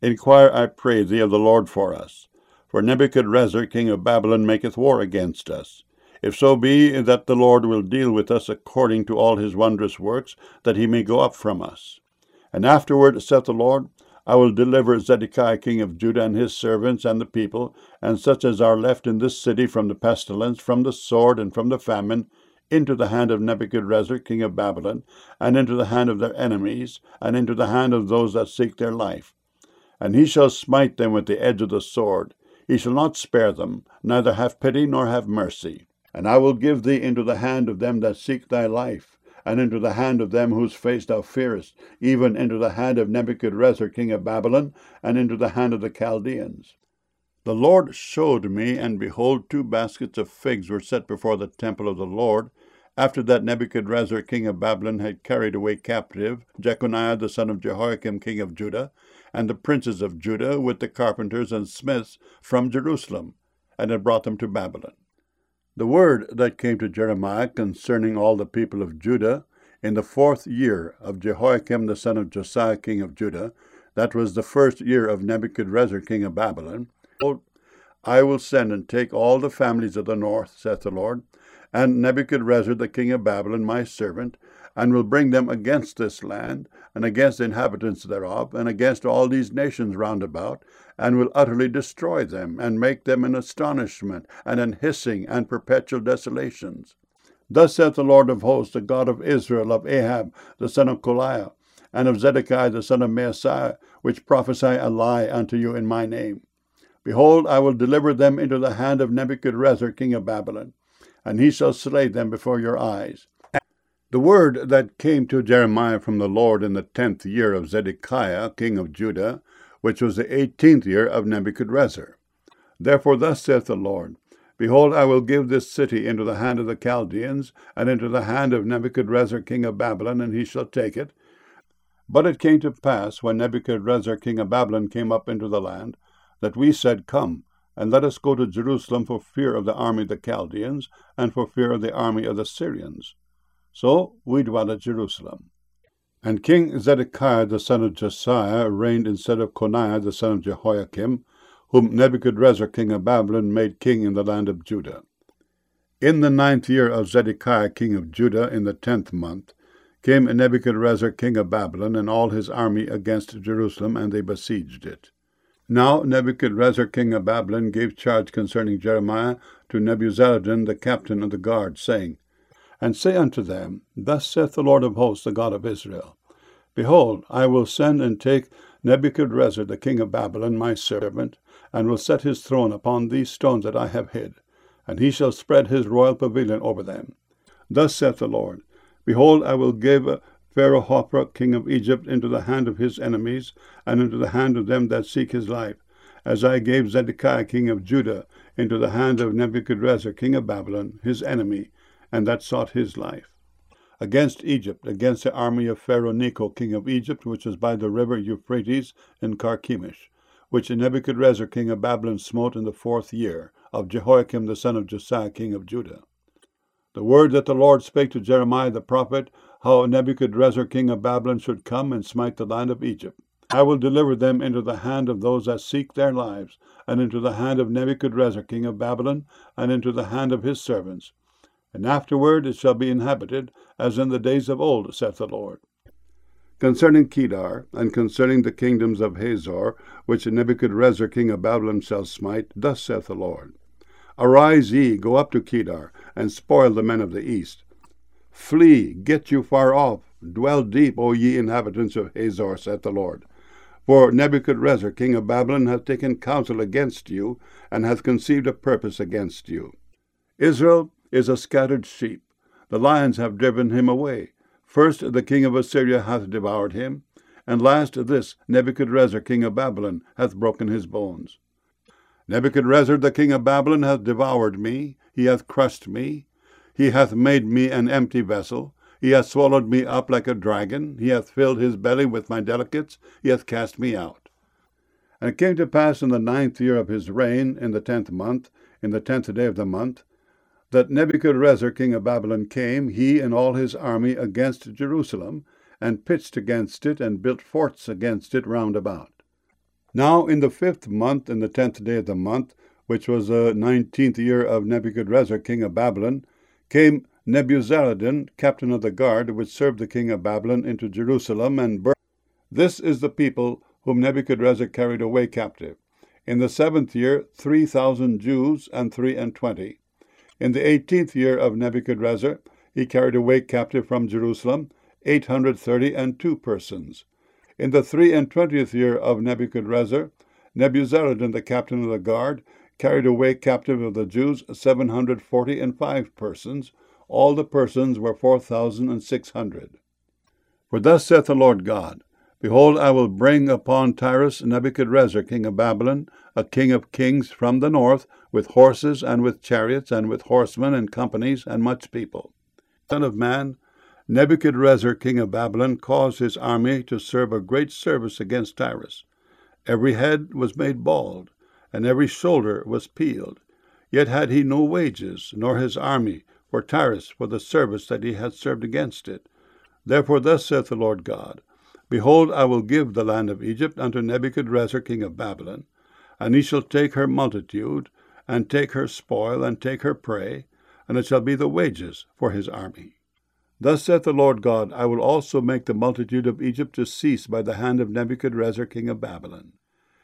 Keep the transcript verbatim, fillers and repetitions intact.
Inquire, I pray thee, of the Lord for us. For Nebuchadrezzar king of Babylon maketh war against us. If so be that the Lord will deal with us according to all his wondrous works, that he may go up from us. And afterward, saith the Lord, I will deliver Zedekiah king of Judah and his servants and the people, and such as are left in this city from the pestilence, from the sword, and from the famine, into the hand of Nebuchadrezzar king of Babylon, and into the hand of their enemies, and into the hand of those that seek their life. And he shall smite them with the edge of the sword. He shall not spare them, neither have pity nor have mercy. And I will give thee into the hand of them that seek thy life, and into the hand of them whose face thou fearest, even into the hand of Nebuchadrezzar king of Babylon, and into the hand of the Chaldeans. The Lord showed me, and behold, two baskets of figs were set before the temple of the Lord, after that Nebuchadrezzar king of Babylon had carried away captive Jeconiah the son of Jehoiakim king of Judah, and the princes of Judah with the carpenters and smiths from Jerusalem, and had brought them to Babylon. The word that came to Jeremiah concerning all the people of Judah in the fourth year of Jehoiakim the son of Josiah king of Judah, that was the first year of Nebuchadrezzar king of Babylon, I will send and take all the families of the north, saith the Lord, and Nebuchadrezzar the king of Babylon my servant, and will bring them against this land, and against the inhabitants thereof, and against all these nations round about, and will utterly destroy them, and make them an astonishment, and an hissing, and perpetual desolations. Thus saith the Lord of hosts, the God of Israel, of Ahab the son of Koliah, and of Zedekiah the son of Maaseiah, which prophesy a lie unto you in my name. Behold, I will deliver them into the hand of Nebuchadrezzar king of Babylon, and he shall slay them before your eyes. The word that came to Jeremiah from the Lord in the tenth year of Zedekiah king of Judah, which was the eighteenth year of Nebuchadrezzar. Therefore thus saith the Lord, Behold, I will give this city into the hand of the Chaldeans, and into the hand of Nebuchadrezzar king of Babylon, and he shall take it. But it came to pass, when Nebuchadrezzar king of Babylon came up into the land, that we said, Come, and let us go to Jerusalem for fear of the army of the Chaldeans, and for fear of the army of the Syrians. So we dwelt at Jerusalem. And King Zedekiah the son of Josiah reigned instead of Coniah the son of Jehoiakim, whom Nebuchadrezzar king of Babylon made king in the land of Judah. In the ninth year of Zedekiah king of Judah, in the tenth month, came Nebuchadrezzar king of Babylon and all his army against Jerusalem, and they besieged it. Now Nebuchadrezzar king of Babylon gave charge concerning Jeremiah to Nebuzaradan the captain of the guard, saying, And say unto them, Thus saith the Lord of hosts, the God of Israel, Behold, I will send and take Nebuchadrezzar the king of Babylon my servant, and will set his throne upon these stones that I have hid, and he shall spread his royal pavilion over them. Thus saith the Lord, Behold, I will give Pharaoh Hophra king of Egypt into the hand of his enemies, and into the hand of them that seek his life, as I gave Zedekiah king of Judah into the hand of Nebuchadrezzar king of Babylon, his enemy, and that sought his life. Against Egypt, against the army of Pharaoh Necho king of Egypt, which was by the river Euphrates in Carchemish, which Nebuchadrezzar king of Babylon smote in the fourth year of Jehoiakim the son of Josiah king of Judah. The word that the Lord spake to Jeremiah the prophet, how Nebuchadrezzar king of Babylon should come and smite the land of Egypt. I will deliver them into the hand of those that seek their lives, and into the hand of Nebuchadrezzar king of Babylon, and into the hand of his servants. And afterward it shall be inhabited, as in the days of old, saith the Lord. Concerning Kedar, and concerning the kingdoms of Hazor, which Nebuchadrezzar king of Babylon shall smite, thus saith the Lord, Arise ye, go up to Kedar, and spoil the men of the east. Flee, get you far off, dwell deep, O ye inhabitants of Hazor, saith the Lord. For Nebuchadrezzar king of Babylon hath taken counsel against you, and hath conceived a purpose against you. Israel is a scattered sheep. The lions have driven him away. First the king of Assyria hath devoured him, and last this Nebuchadrezzar king of Babylon hath broken his bones. Nebuchadrezzar the king of Babylon hath devoured me, he hath crushed me, he hath made me an empty vessel, he hath swallowed me up like a dragon, he hath filled his belly with my delicates, he hath cast me out. And it came to pass in the ninth year of his reign, in the tenth month, in the tenth day of the month, that Nebuchadrezzar king of Babylon came, he and all his army, against Jerusalem, and pitched against it, and built forts against it round about. Now in the fifth month, in the tenth day of the month, which was the nineteenth year of Nebuchadrezzar king of Babylon, came Nebuzaradan, captain of the guard, which served the king of Babylon, into Jerusalem, and burned. This is the people whom Nebuchadrezzar carried away captive. In the seventh year, three thousand Jews and three and twenty. In the eighteenth year of Nebuchadrezzar, he carried away captive from Jerusalem eight hundred thirty and two persons. In the three and twentieth year of Nebuchadrezzar, Nebuzaradan, the captain of the guard, carried away captive of the Jews seven hundred forty and five persons. All the persons were four thousand and six hundred. For thus saith the Lord God, Behold, I will bring upon Tyrus Nebuchadrezzar king of Babylon, a king of kings from the north, with horses and with chariots and with horsemen and companies and much people. Son of man, Nebuchadrezzar king of Babylon caused his army to serve a great service against Tyrus. Every head was made bald, and every shoulder was peeled. Yet had he no wages, nor his army, for Tyrus, for the service that he had served against it. Therefore thus saith the Lord God, Behold, I will give the land of Egypt unto Nebuchadrezzar king of Babylon, and he shall take her multitude, and take her spoil, and take her prey, and it shall be the wages for his army. Thus saith the Lord God, I will also make the multitude of Egypt to cease by the hand of Nebuchadrezzar king of Babylon.